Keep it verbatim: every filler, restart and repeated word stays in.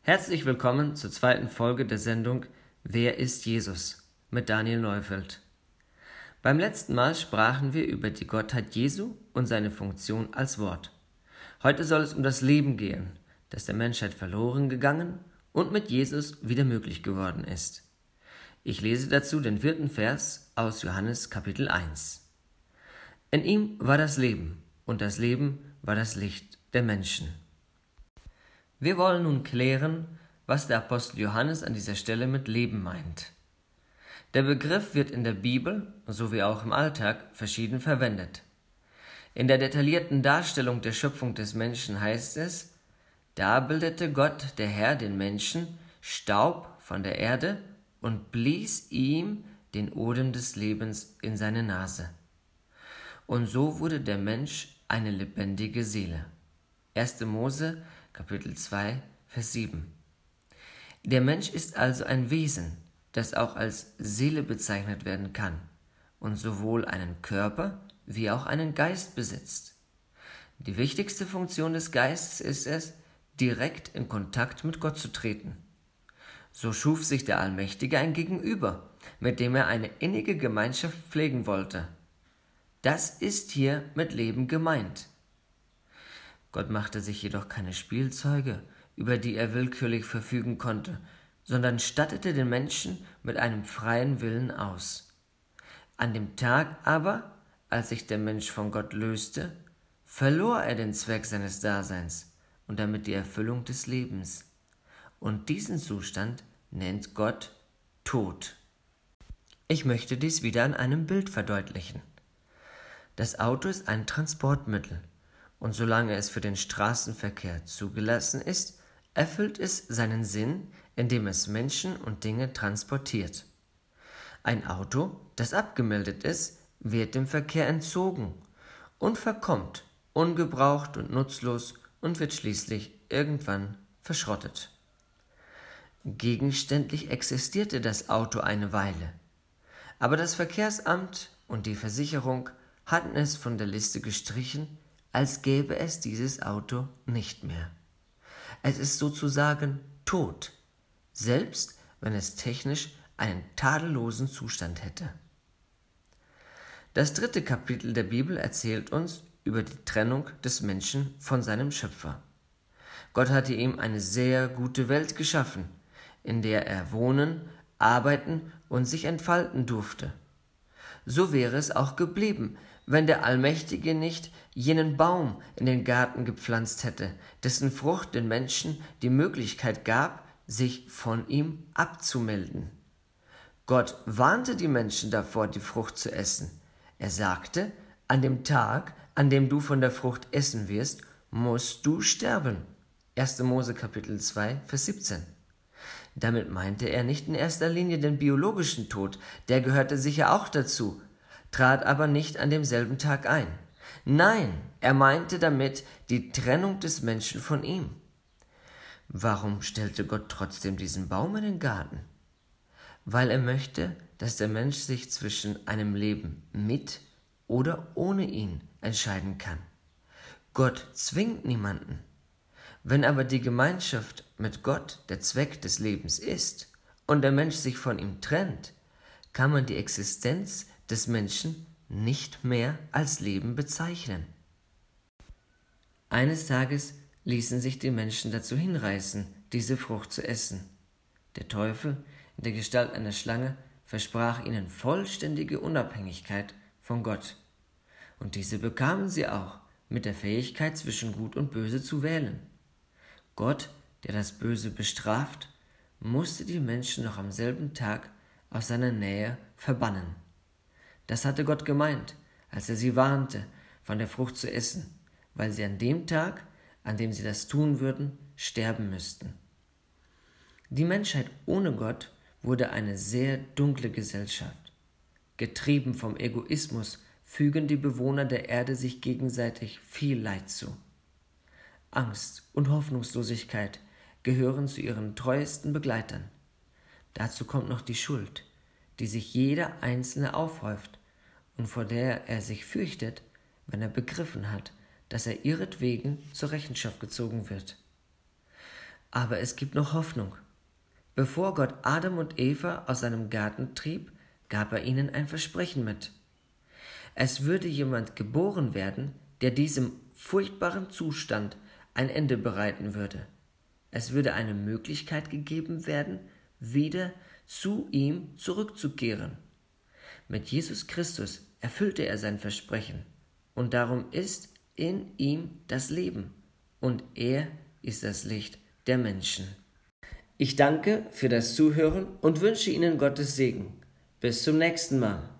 Herzlich willkommen zur zweiten Folge der Sendung Wer ist Jesus? Mit Daniel Neufeld. Beim letzten Mal sprachen wir über die Gottheit Jesu und seine Funktion als Wort. Heute soll es um das Leben gehen, das der Menschheit verloren gegangen und mit Jesus wieder möglich geworden ist. Ich lese dazu den vierten Vers aus Johannes Kapitel eins. In ihm war das Leben, und das Leben war das Licht der Menschen. Wir wollen nun klären, was der Apostel Johannes an dieser Stelle mit Leben meint. Der Begriff wird in der Bibel, sowie auch im Alltag, verschieden verwendet. In der detaillierten Darstellung der Schöpfung des Menschen heißt es: Da bildete Gott, der Herr, den Menschen, Staub von der Erde und blies ihm den Odem des Lebens in seine Nase. Und so wurde der Mensch eine lebendige Seele. erster Mose Kapitel zwei, Vers sieben. Der Mensch ist also ein Wesen, das auch als Seele bezeichnet werden kann und sowohl einen Körper wie auch einen Geist besitzt. Die wichtigste Funktion des Geistes ist es, direkt in Kontakt mit Gott zu treten. So schuf sich der Allmächtige ein Gegenüber, mit dem er eine innige Gemeinschaft pflegen wollte. Das ist hier mit Leben gemeint. Gott machte sich jedoch keine Spielzeuge, über die er willkürlich verfügen konnte, sondern stattete den Menschen mit einem freien Willen aus. An dem Tag aber, als sich der Mensch von Gott löste, verlor er den Zweck seines Daseins und damit die Erfüllung des Lebens. Und diesen Zustand nennt Gott Tod. Ich möchte dies wieder an einem Bild verdeutlichen. Das Auto ist ein Transportmittel. Und solange es für den Straßenverkehr zugelassen ist, erfüllt es seinen Sinn, indem es Menschen und Dinge transportiert. Ein Auto, das abgemeldet ist, wird dem Verkehr entzogen und verkommt, ungebraucht und nutzlos und wird schließlich irgendwann verschrottet. Gegenständlich existierte das Auto eine Weile, aber das Verkehrsamt und die Versicherung hatten es von der Liste gestrichen, als gäbe es dieses Auto nicht mehr. Es ist sozusagen tot, selbst wenn es technisch einen tadellosen Zustand hätte. Das dritte Kapitel der Bibel erzählt uns über die Trennung des Menschen von seinem Schöpfer. Gott hatte ihm eine sehr gute Welt geschaffen, in der er wohnen, arbeiten und sich entfalten durfte. So wäre es auch geblieben, wenn der Allmächtige nicht jenen Baum in den Garten gepflanzt hätte, dessen Frucht den Menschen die Möglichkeit gab, sich von ihm abzumelden. Gott warnte die Menschen davor, die Frucht zu essen. Er sagte, an dem Tag, an dem du von der Frucht essen wirst, musst du sterben. erster Mose Kapitel zwei, Vers siebzehn. Damit meinte er nicht in erster Linie den biologischen Tod, der gehörte sicher auch dazu, trat aber nicht an demselben Tag ein. Nein, er meinte damit die Trennung des Menschen von ihm. Warum stellte Gott trotzdem diesen Baum in den Garten? Weil er möchte, dass der Mensch sich zwischen einem Leben mit oder ohne ihn entscheiden kann. Gott zwingt niemanden. Wenn aber die Gemeinschaft mit Gott der Zweck des Lebens ist und der Mensch sich von ihm trennt, kann man die Existenz des Menschen nicht mehr als Leben bezeichnen. Eines Tages ließen sich die Menschen dazu hinreißen, diese Frucht zu essen. Der Teufel, in der Gestalt einer Schlange, versprach ihnen vollständige Unabhängigkeit von Gott. Und diese bekamen sie auch, mit der Fähigkeit, zwischen Gut und Böse zu wählen. Gott, der das Böse bestraft, musste die Menschen noch am selben Tag aus seiner Nähe verbannen. Das hatte Gott gemeint, als er sie warnte, von der Frucht zu essen, weil sie an dem Tag, an dem sie das tun würden, sterben müssten. Die Menschheit ohne Gott wurde eine sehr dunkle Gesellschaft. Getrieben vom Egoismus fügen die Bewohner der Erde sich gegenseitig viel Leid zu. Angst und Hoffnungslosigkeit gehören zu ihren treuesten Begleitern. Dazu kommt noch die Schuld, die sich jeder Einzelne aufhäuft und vor der er sich fürchtet, wenn er begriffen hat, dass er ihretwegen zur Rechenschaft gezogen wird. Aber es gibt noch Hoffnung. Bevor Gott Adam und Eva aus seinem Garten trieb, gab er ihnen ein Versprechen mit. Es würde jemand geboren werden, der diesem furchtbaren Zustand ein Ende bereiten würde. Es würde eine Möglichkeit gegeben werden, wieder zu ihm zurückzukehren. Mit Jesus Christus erfüllte er sein Versprechen, und darum ist in ihm das Leben, und er ist das Licht der Menschen. Ich danke für das Zuhören und wünsche Ihnen Gottes Segen. Bis zum nächsten Mal.